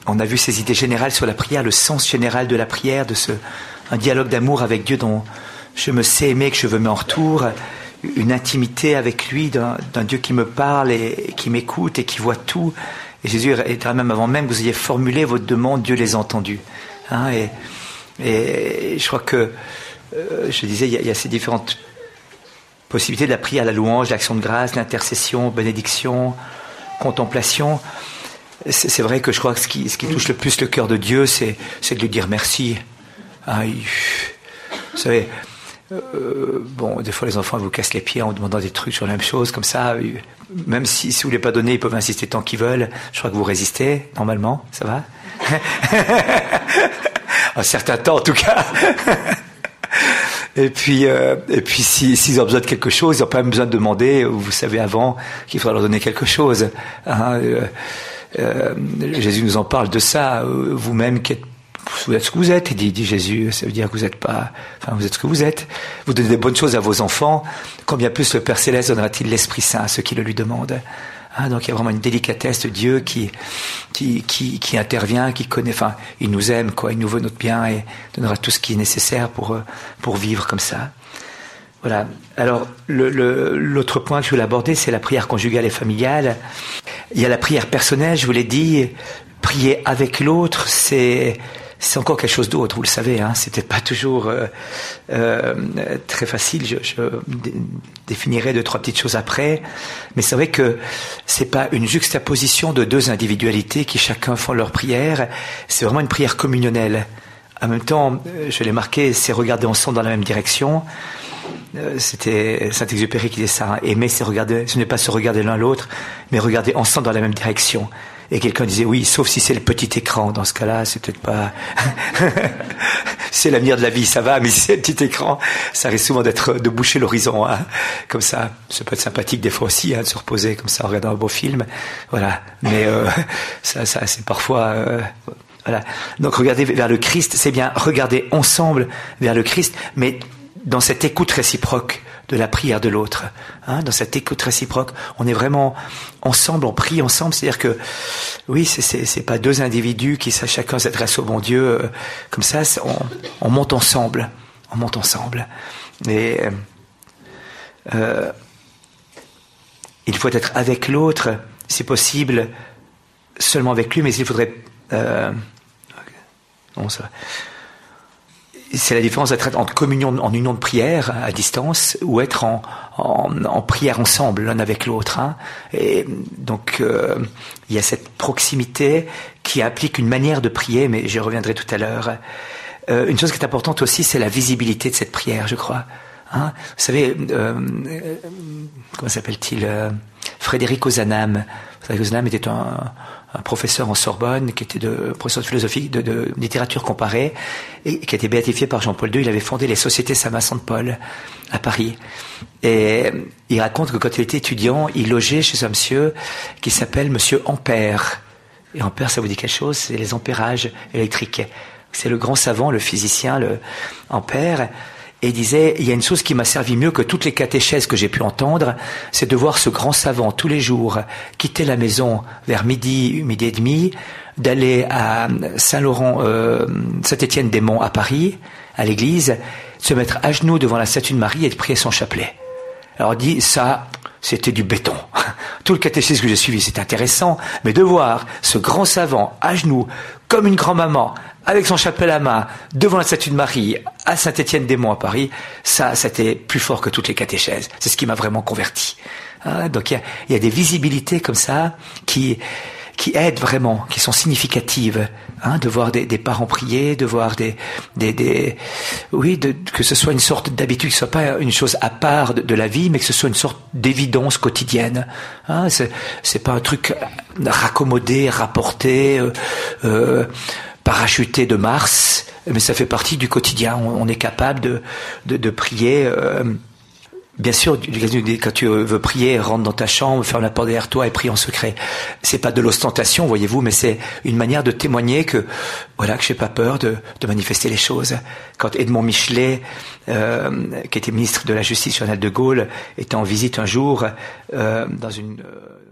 on a vu ces idées générales sur la prière, le sens général de la prière, un dialogue d'amour avec Dieu dont je me sais aimer, que je veux me en retour, une intimité avec lui, d'un Dieu qui me parle et qui m'écoute et qui voit tout. Et Jésus est même avant même que vous ayez formulé votre demande, Dieu les a entendus. Hein, et je crois que, je disais, il y a ces différentes possibilités de la prière, la louange, l'action de grâce, l'intercession, bénédiction, contemplation. C'est vrai que je crois que ce qui touche le plus le cœur de Dieu, c'est de lui dire merci. Hein, vous savez, des fois les enfants vous cassent les pieds en demandant des trucs sur la même chose, comme ça. Même si vous ne voulez pas donner, ils peuvent insister tant qu'ils veulent. Je crois que vous résistez, normalement, ça va. Un certain temps, en tout cas. Et puis s'ils ont besoin de quelque chose, ils n'ont pas même besoin de demander. Vous savez avant qu'il faudra leur donner quelque chose. Hein, Jésus nous en parle de ça. Vous-même vous êtes ce que vous êtes, dit Jésus. Ça veut dire que vous êtes ce que vous êtes. Vous donnez des bonnes choses à vos enfants. Combien plus le Père Céleste donnera-t-il l'Esprit Saint à ceux qui le lui demandent. Hein, donc il y a vraiment une délicatesse de Dieu qui intervient, qui connaît. Enfin, il nous aime, quoi. Il nous veut notre bien et donnera tout ce qui est nécessaire pour vivre comme ça. Voilà. Alors l'autre point que je voulais aborder, c'est la prière conjugale et familiale. Il y a la prière personnelle, je vous l'ai dit. Prier avec l'autre, c'est encore quelque chose d'autre, vous le savez. Hein, c'est peut-être pas toujours très facile. Je définirai 2-3 petites choses après, mais c'est vrai que c'est pas une juxtaposition de deux individualités qui chacun font leur prière. C'est vraiment une prière communionnelle. En même temps, je l'ai marqué, c'est regarder ensemble dans la même direction. C'était Saint-Exupéry qui disait ça. Hein, aimer, c'est regarder. Ce n'est pas se regarder l'un l'autre, mais regarder ensemble dans la même direction. Et quelqu'un disait oui, sauf si c'est le petit écran. Dans ce cas-là, c'est peut-être pas. C'est l'avenir de la vie, ça va. Mais si c'est le petit écran, ça risque souvent de boucher l'horizon. Hein, comme ça, ça peut être sympathique des fois aussi, hein, de se reposer comme ça en regardant un beau film. Voilà. Mais ça, c'est parfois. Voilà. Donc regarder vers le Christ, c'est bien regarder ensemble vers le Christ, mais dans cette écoute réciproque de la prière de l'autre, hein, dans cette écoute réciproque, on est vraiment ensemble, on prie ensemble. C'est-à-dire que, oui, c'est pas deux individus qui chacun s'adresse au bon Dieu comme ça. On monte ensemble, Et il faut être avec l'autre, si possible, seulement avec lui, mais il faudrait. Bon, ça. C'est la différence d'être en communion, en union de prière à distance, ou être en prière ensemble l'un avec l'autre. Hein. Et donc il y a cette proximité qui implique une manière de prier, mais j'y reviendrai tout à l'heure. Une chose qui est importante aussi, c'est la visibilité de cette prière, je crois. Hein. Vous savez, comment s'appelle-t-il, Frédéric Ozanam. Frédéric Ozanam était un professeur en Sorbonne, qui était professeur de philosophie, de littérature comparée, et qui a été béatifié par Jean-Paul II. Il avait fondé les Sociétés Saint-Vincent-de-Paul à Paris. Et il raconte que quand il était étudiant, il logeait chez un monsieur qui s'appelle Monsieur Ampère. Et Ampère, ça vous dit quelque chose? C'est les ampérages électriques. C'est le grand savant, le physicien, le Ampère. Et il disait, il y a une chose qui m'a servi mieux que toutes les catéchèses que j'ai pu entendre, c'est de voir ce grand savant tous les jours quitter la maison vers midi et demi, d'aller à Saint-Étienne-des-Monts à Paris, à l'église, de se mettre à genoux devant la statue de Marie et de prier son chapelet. Alors il dit, ça, c'était du béton. Tout le catéchisme que j'ai suivi, c'était intéressant, mais de voir ce grand savant à genoux, comme une grand-maman, avec son chapelet à la main, devant la statue de Marie, à Saint-Étienne-des-Monts à Paris, ça, c'était plus fort que toutes les catéchèses. C'est ce qui m'a vraiment converti. Hein, donc il y a des visibilités comme ça qui aident vraiment, qui sont significatives. Hein, de voir des parents prier, de voir que ce soit une sorte d'habitude, que ce soit pas une chose à part de la vie, mais que ce soit une sorte d'évidence quotidienne. Hein, c'est pas un truc raccommodé, rapporté, parachuté de Mars, mais ça fait partie du quotidien. On est capable de prier. Bien sûr, quand tu veux prier, rentre dans ta chambre, ferme la porte derrière toi et prie en secret. C'est pas de l'ostentation, voyez-vous, mais c'est une manière de témoigner que j'ai pas peur de manifester les choses. Quand Edmond Michelet, qui était ministre de la Justice, Journal de Gaulle, était en visite un jour dans une